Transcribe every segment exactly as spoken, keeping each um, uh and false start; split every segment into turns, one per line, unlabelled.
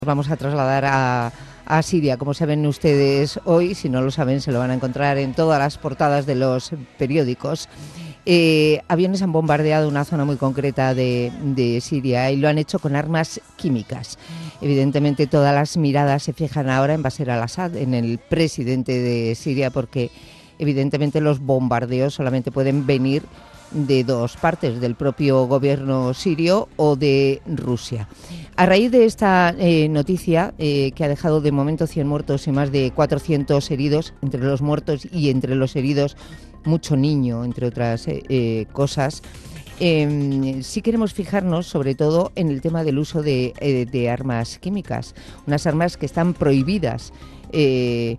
Vamos a trasladar a, a Siria. Como saben ustedes hoy, si no lo saben, se lo van a encontrar en todas las portadas de los periódicos. Eh, aviones han bombardeado una zona muy concreta de, de Siria y lo han hecho con armas químicas. Evidentemente todas las miradas se fijan ahora en Bashar al-Assad, en el presidente de Siria, porque evidentemente los bombardeos solamente pueden venir de dos partes, del propio gobierno sirio o de Rusia. A raíz de esta eh, noticia, eh, que ha dejado de momento cien muertos y más de cuatrocientos heridos, entre los muertos y entre los heridos mucho niño, entre otras eh, eh, cosas, eh, sí queremos fijarnos sobre todo en el tema del uso de, eh, de armas químicas, unas armas que están prohibidas. Eh,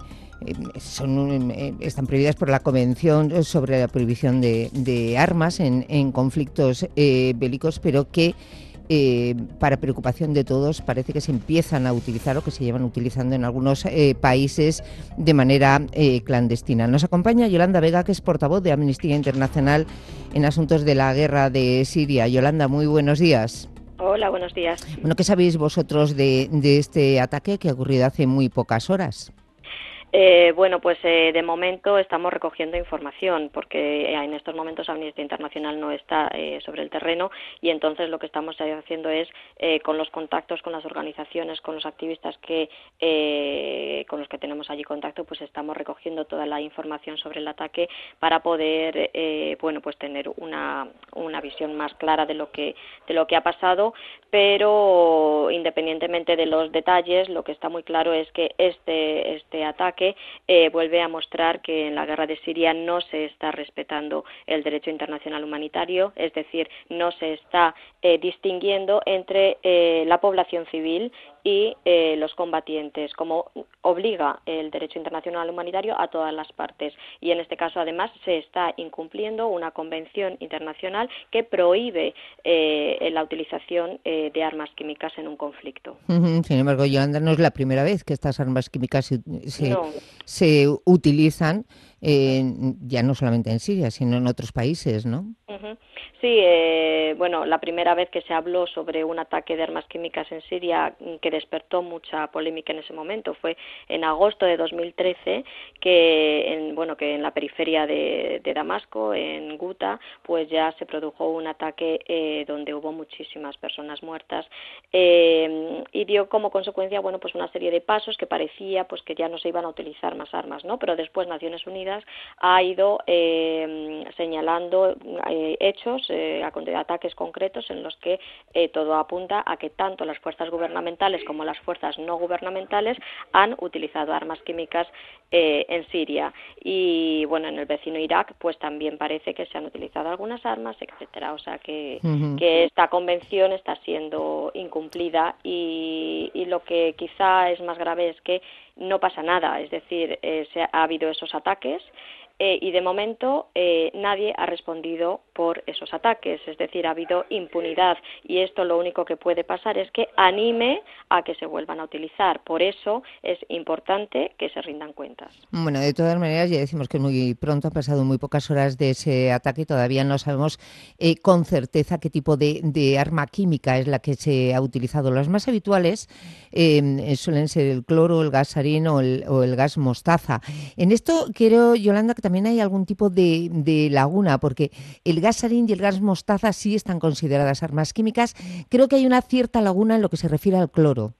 Son, están prohibidas por la Convención sobre la Prohibición de, de Armas en, en conflictos eh, bélicos, pero que eh, para preocupación de todos parece que se empiezan a utilizar o que se llevan utilizando en algunos eh, países de manera eh, clandestina. Nos acompaña Yolanda Vega, que es portavoz de Amnistía Internacional en asuntos de la guerra de Siria. Yolanda, muy buenos días.
Hola, buenos días.
Bueno, ¿qué sabéis vosotros de, de este ataque que ha ocurrido hace muy pocas horas?
Eh, bueno, pues eh, de momento estamos recogiendo información porque en estos momentos Amnistía Internacional no está eh, sobre el terreno y entonces lo que estamos haciendo es eh, con los contactos con las organizaciones, con los activistas que eh, con los que tenemos allí contacto, pues estamos recogiendo toda la información sobre el ataque para poder eh, bueno, pues tener una una visión más clara de lo que de lo que ha pasado, pero independientemente de los detalles, lo que está muy claro es que este este ataque Eh, vuelve a mostrar que en la guerra de Siria no se está respetando el derecho internacional humanitario, es decir, no se está eh, distinguiendo entre eh, la población civil y eh, los combatientes, como obliga el derecho internacional humanitario a todas las partes. Y en este caso, además, se está incumpliendo una convención internacional que prohíbe eh, la utilización eh, de armas químicas en un conflicto.
Uh-huh. Sin embargo, Yolanda, no es la primera vez que estas armas químicas se, se,
No.
se utilizan, eh, ya no solamente en Siria, sino en otros países, ¿no?
Uh-huh. Sí, eh, bueno, la primera vez que se habló sobre un ataque de armas químicas en Siria que despertó mucha polémica en ese momento fue en agosto de dos mil trece, que en, bueno, que en la periferia de, de Damasco, en Guta, pues ya se produjo un ataque eh, donde hubo muchísimas personas muertas eh, y dio como consecuencia, bueno, pues una serie de pasos que parecía pues que ya no se iban a utilizar más armas, ¿no? Pero después Naciones Unidas ha ido eh, señalando eh, hechos, eh, ataques concretos en los que eh, todo apunta a que tanto las fuerzas gubernamentales como las fuerzas no gubernamentales han utilizado armas químicas eh, en Siria. Y bueno, en el vecino Irak pues también parece que se han utilizado algunas armas, etcétera. O sea que, uh-huh. que esta convención está siendo incumplida y, y lo que quizá es más grave es que no pasa nada, es decir, eh, se ha, ha habido esos ataques eh, y de momento eh, nadie ha respondido por esos ataques, es decir, ha habido impunidad y esto lo único que puede pasar es que anime a que se vuelvan a utilizar. Por eso es importante que se rindan cuentas.
Bueno, de todas maneras ya decimos que muy pronto, han pasado muy pocas horas de ese ataque y todavía no sabemos eh, con certeza qué tipo de, de arma química es la que se ha utilizado. Las más habituales eh, suelen ser el cloro, el gas sarín o el, o el gas mostaza. En esto quiero, Yolanda, que también hay algún tipo de, de laguna, porque el gas sarín y el gas mostaza sí están consideradas armas químicas. Creo que hay una cierta laguna en lo que se refiere al cloro.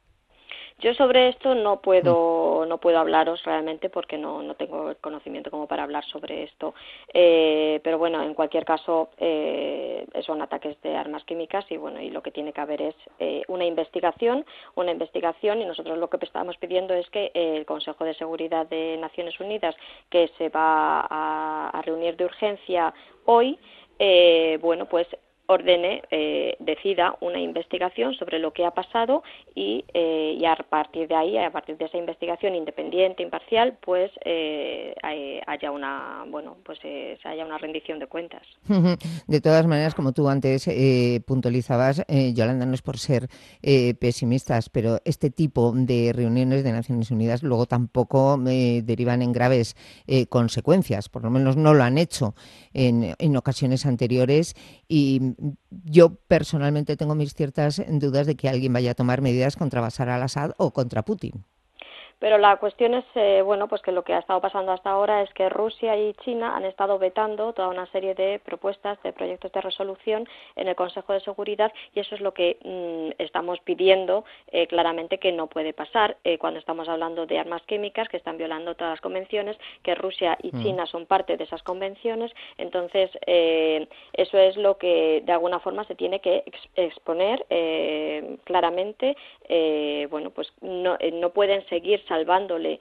Yo sobre esto no puedo no puedo hablaros realmente porque no, no tengo el conocimiento como para hablar sobre esto, eh, pero bueno, en cualquier caso eh, son ataques de armas químicas y bueno, y lo que tiene que haber es eh, una investigación, una investigación y nosotros lo que estamos pidiendo es que el Consejo de Seguridad de Naciones Unidas, que se va a, a reunir de urgencia hoy, eh, bueno, pues ordene, eh, decida una investigación sobre lo que ha pasado y, eh, y a partir de ahí, a partir de esa investigación independiente, imparcial, pues eh, haya una, bueno, pues eh, haya una rendición de cuentas.
De todas maneras, como tú antes eh, puntualizabas, eh, Yolanda, no es por ser eh, pesimistas, pero este tipo de reuniones de Naciones Unidas luego tampoco eh, derivan en graves eh, consecuencias, por lo menos no lo han hecho en, en ocasiones anteriores y yo personalmente tengo mis ciertas dudas de que alguien vaya a tomar medidas contra Bashar al-Assad o contra Putin.
Pero la cuestión es, eh, bueno, pues que lo que ha estado pasando hasta ahora es que Rusia y China han estado vetando toda una serie de propuestas, de proyectos de resolución en el Consejo de Seguridad, y eso es lo que mmm, estamos pidiendo eh, claramente que no puede pasar eh, cuando estamos hablando de armas químicas que están violando todas las convenciones, que Rusia y China son parte de esas convenciones. Entonces, eh, eso es lo que de alguna forma se tiene que ex exponer eh, claramente. Eh, bueno, pues no, eh, no pueden seguir salvándole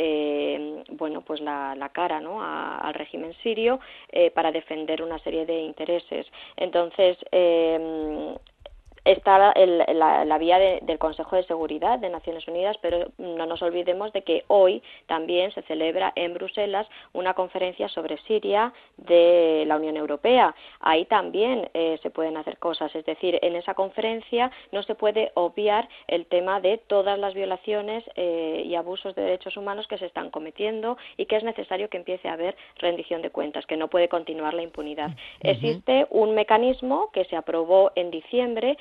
eh, bueno pues la, la cara, ¿no?, a, al régimen sirio eh, para defender una serie de intereses. Entonces eh, está el, la, la vía de, del Consejo de Seguridad de Naciones Unidas, pero no nos olvidemos de que hoy también se celebra en Bruselas una conferencia sobre Siria de la Unión Europea. Ahí también eh, se pueden hacer cosas, es decir, en esa conferencia no se puede obviar el tema de todas las violaciones eh, y abusos de derechos humanos que se están cometiendo y que es necesario que empiece a haber rendición de cuentas, que no puede continuar la impunidad. Uh-huh. Existe un mecanismo que se aprobó en diciembre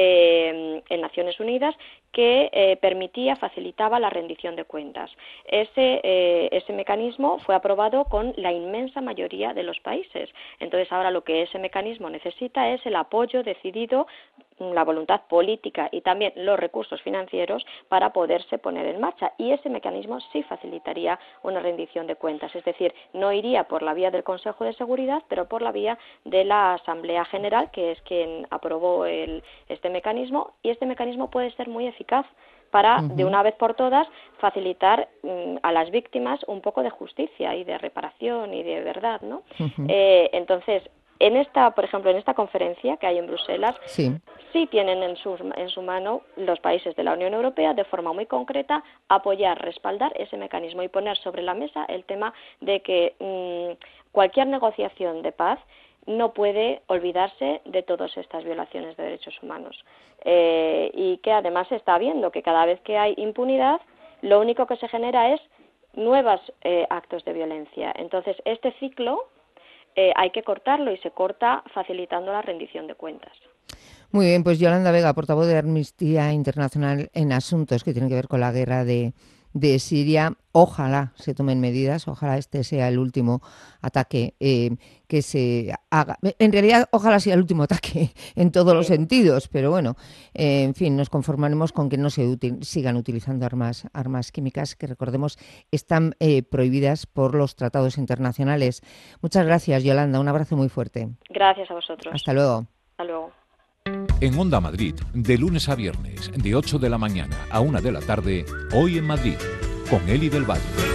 Eh, en Naciones Unidas que eh, permitía, facilitaba la rendición de cuentas. Ese, eh, ese mecanismo fue aprobado con la inmensa mayoría de los países. Entonces, ahora lo que ese mecanismo necesita es el apoyo decidido, la voluntad política y también los recursos financieros para poderse poner en marcha. Y ese mecanismo sí facilitaría una rendición de cuentas. Es decir, no iría por la vía del Consejo de Seguridad, pero por la vía de la Asamblea General, que es quien aprobó el, este mecanismo. Y este mecanismo puede ser muy eficaz para, uh-huh, de una vez por todas, facilitar um, a las víctimas un poco de justicia y de reparación y de verdad, ¿no? Uh-huh. Eh, entonces, en esta, por ejemplo, en esta conferencia que hay en Bruselas, sí, sí tienen en su, en su mano los países de la Unión Europea de forma muy concreta apoyar, respaldar ese mecanismo y poner sobre la mesa el tema de que mmm, cualquier negociación de paz no puede olvidarse de todas estas violaciones de derechos humanos eh, y que además se está viendo que cada vez que hay impunidad lo único que se genera es nuevos eh, actos de violencia. Entonces este ciclo eh, hay que cortarlo y se corta facilitando la rendición de cuentas.
Muy bien, pues Yolanda Vega, portavoz de Amnistía Internacional en asuntos que tienen que ver con la guerra de, de Siria. Ojalá se tomen medidas, ojalá este sea el último ataque eh, que se haga. En realidad, ojalá sea el último ataque en todos sí. los sentidos, pero bueno, eh, en fin, nos conformaremos con que no se util- sigan utilizando armas, armas químicas que, recordemos, están eh, prohibidas por los tratados internacionales. Muchas gracias, Yolanda, un abrazo muy fuerte.
Gracias a vosotros.
Hasta luego.
Hasta luego.
En Onda Madrid, de lunes a viernes, de ocho de la mañana a una de la tarde, Hoy en Madrid, con Eli del Valle.